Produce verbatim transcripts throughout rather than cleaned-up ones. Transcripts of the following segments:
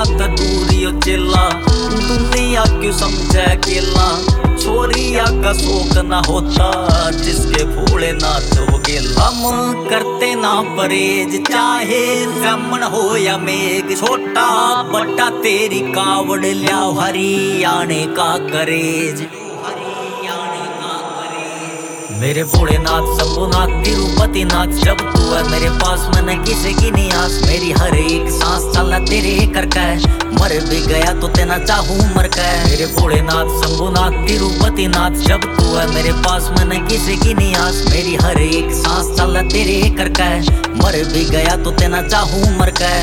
दुनिया का दूरी ओ चिल्ला, दुनिया क्यों समझे अकेला। छोरिया का शौक ना होता जिसके भोलेनाथ हो गेला। हम करते ना परहेज चाहे ब्राह्मण हो या मेघ, छोटा बड़ा तेरी कावड़ लिया हरियाणे का करेज। मेरे भोलेनाथ शंभुनाथ तिरुपति नाथ, जब तू है मेरे पास मैंने किसी की नहीं आस। मेरी हर एक सांस चला तेरे करके है, मर भी गया तो तेना चाहूं मर के। मेरे भोलेनाथ शंभुनाथ तिरुपति नाथ, जब तू है मेरे पास मैंने किसी की नहीं आस। मेरी हर एक सांस चला तेरे करके है, मर भी गया तो तेना चाहूं मर के।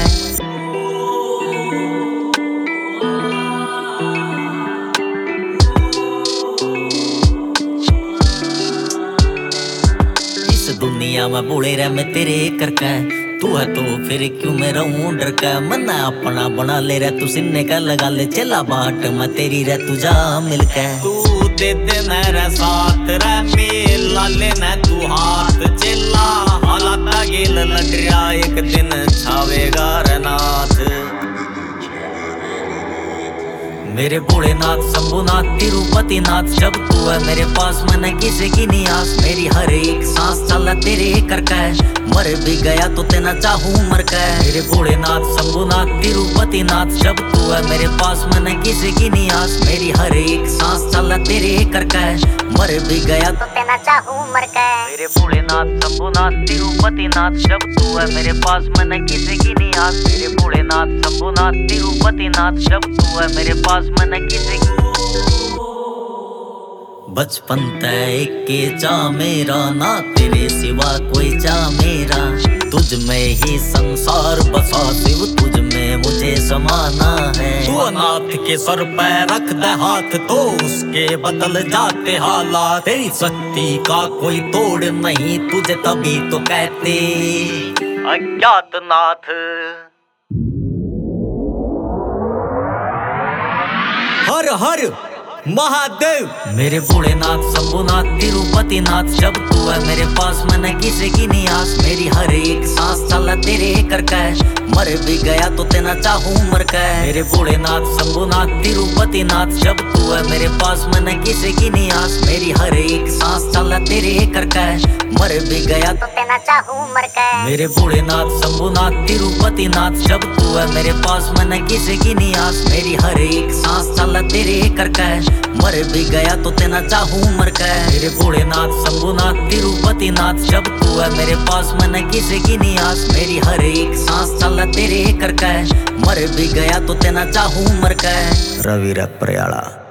दुनिया में बूढ़े रह मैं तेरे करके, तू है तो फिर क्यों मैं रहूं डर के। मना अपना बना ले रहा तू सिन्ने का लगा ले, चला बाट मैं तेरी रह तू जा मिलके। तू दे दे मेरा साथ रह मेला लेना तू हाथ चिल्ला, हालात गेल लग रहा एक दिन छावेगा रनाथ। मेरे भोलेनाथ शंभुनाथ तिरुपति नाथ, जब तू है मेरे पास मैंने किसी की नहीं आस। मेरी हर एक सांस चला तेरे करके है, मर भी गया तो तेना चाहूं मर के। मेरे भोलेनाथ शंभुनाथ तिरुपति नाथ, जब तू है मेरे पास मैंने किसी की नहीं आस। मेरी हर एक सांस चला तेरे करके है, मर भी गया तो तेना चाहूं मर के। मेरे भोलेनाथ शंभुनाथ तिरुपति नाथ, जब तू है मेरे पास मैंने किसी की नहीं आस। मेरे भोलेनाथ शंभुनाथ तिरुपति नाथ, जब तू है मेरे पास मैंने किसी की। बचपन तय के चा मेरा, ना तेरे सिवा कोई चा मेरा। तुझ में ही संसार बसा शिव, तुझ में मुझे समाना है। तू अनाथ के सर पे रख दे हाथ तो उसके बदल जाते हालात। तेरी शक्ति का कोई तोड़ नहीं, तुझे तभी तो कहते अज्ञातनाथ। हर हर महादेव। मेरे भोलेनाथ शंभुनाथ तिरुपति नाथ, जब तू है मेरे पास मैंने किसी की नहीं आस। मेरी हर एक सांस चला तेरे करके है, मर भी गया तो तेना चाहूं मर के। मेरे भोलेनाथ शंभुनाथ तिरुपति नाथ, जब तू है मेरे पास मैंने किसी की नहीं आस। मेरी हर एक सांस चला तेरे करके है, मर भी गया तो तेना चाहूं मर के। मेरे भोलेनाथ शंभुनाथ तिरुपति नाथ, जब तू है मेरे पास मैंने किसी की नहीं आस। मेरी हर एक सांस चला तेरे करके है, मर भी गया तो तेना चाहूं मर के। मेरे भोलेनाथ शंभुनाथ तिरुपति नाथ, जब तू है मेरे पास मैंने किसी की नहीं आस। मेरी हर एक सांस चला तेरे करके है, मर भी गया तो तेना चाहूं मर के। रवि रप्रयाला।